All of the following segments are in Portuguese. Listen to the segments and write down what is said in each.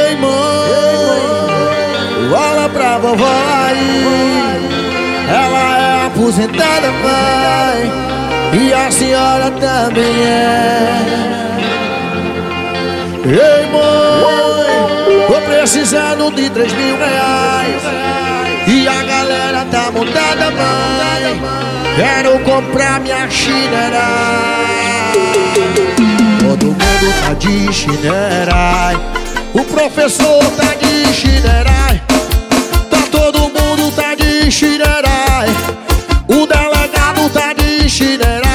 Ei mãe, fala pra vovó aí, ela é aposentada, mãe, e a senhora também é. Ei mãe, tô precisando de 3 mil reais, e a galera tá montada, mãe, quero comprar minha chinela. Todo mundo tá de chinela, o professor tá de chinela, tá todo mundo tá de chinela, o delegado tá de chinela.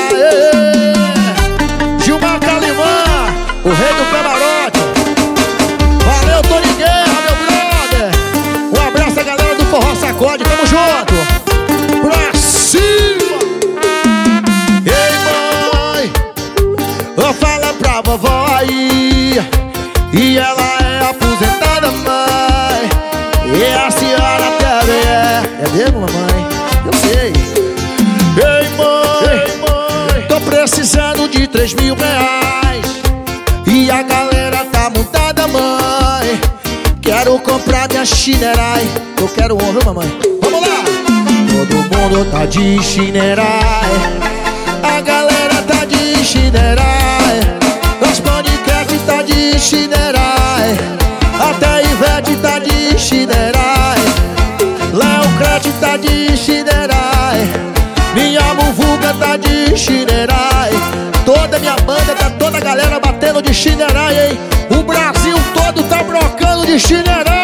Gilmar Calimã, o rei do camarote. Valeu, Tony Guerra, meu brother. Um abraço à galera do Forró Sacode, tamo junto. Pra cima. Ei mãe, fala pra vovó aí, e ela é aposentada, mãe, e a senhora também é. É mesmo, mamãe? Eu sei. Ei mãe, tô precisando de 3 mil reais, e a galera tá montada, mãe, quero comprar minha chinela. Eu quero um, viu, mamãe? Vamos lá! Todo mundo tá de chinela, a galera tá de chinela, os paniquete tá de chinela, até Ivete tá de chinela, Léo Crete tá de chinela, minha muvuca tá de chinela, toda minha banda, tá toda a galera batendo de chinela, hein? O Brasil todo tá brocando de chinela.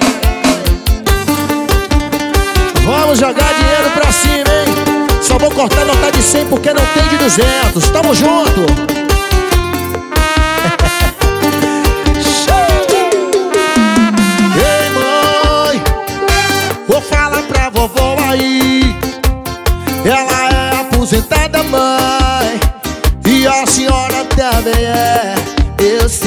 Vamos jogar dinheiro pra cima, hein? Só vou cortar nota de 100 porque não tem de 200. Tamo junto! Ei mãe, vou falar pra vovó aí, ela é aposentada, mãe, e a senhora também é. Eu sei.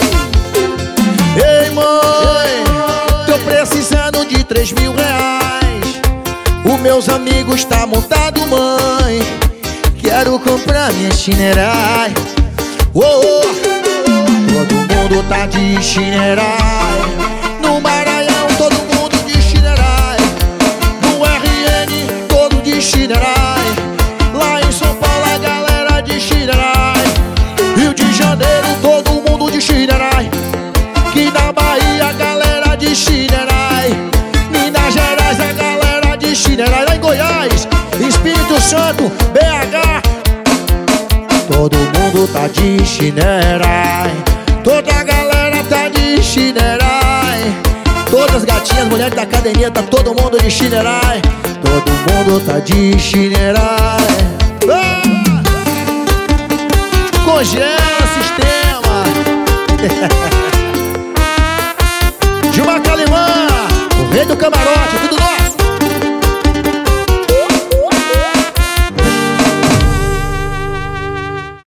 Ei mãe, tô precisando de 3 mil reais, os meus amigos tá montado, mãe, quero comprar minha chinela. Oh, oh. Todo mundo tá de chinela, no Maranhão todo mundo de chinela, no RN todo de chinela, lá em São Paulo a galera de chinela, Rio de Janeiro todo mundo de chinela, aqui na Bahia a galera de chinela, Minas Gerais a galera de chinela, lá em Goiás, Espírito Santo, BH, todo mundo tá de chinela, toda a galera tá de chinela, todas as gatinhas, mulheres da academia, tá todo mundo de chinela, todo mundo tá de chinela. Ah! Congela o sistema. Gilmar Calimã, o rei do camarote, tudo nosso.